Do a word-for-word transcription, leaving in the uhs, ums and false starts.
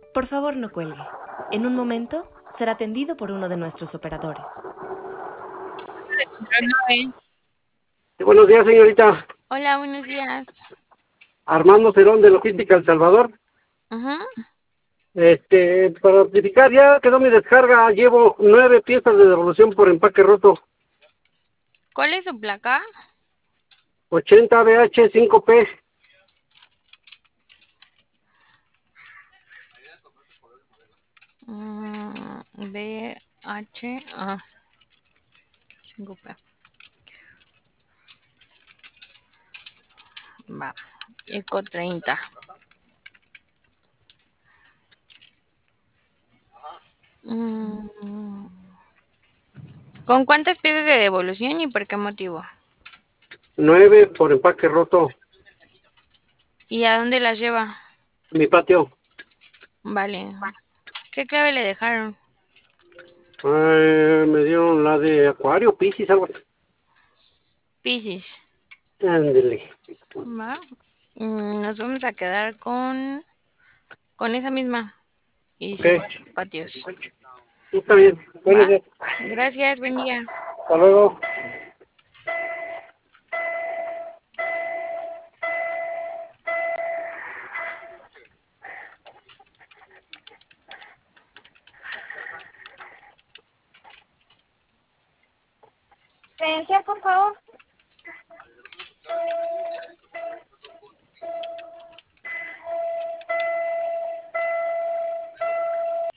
Por favor, no cuelgue. En un momento será atendido por uno de nuestros operadores. Sí, buenos días, señorita. Hola, buenos días. Armando Cerón de Logística El Salvador. Ajá. Este, para notificar, ya quedó mi descarga. Llevo nueve piezas de devolución por empaque roto. ¿Cuál es su placa? ochenta B H cinco P. Mm, B H A cinco P. Va. Eco treinta. Mm, ¿Con cuántas piezas de devolución y por qué motivo? nueve por empaque roto. ¿Y a dónde las lleva? Mi patio. Vale. ¿Qué clave le dejaron? Eh, me dieron la de Acuario, Piscis, algo así. Piscis. Ándele. Va. Mm, Nos vamos a quedar con, con esa misma y Ok. sus patios. Está bien. Buenos ¿Va? días. Gracias, buen día. Hasta luego. Credencial, por favor.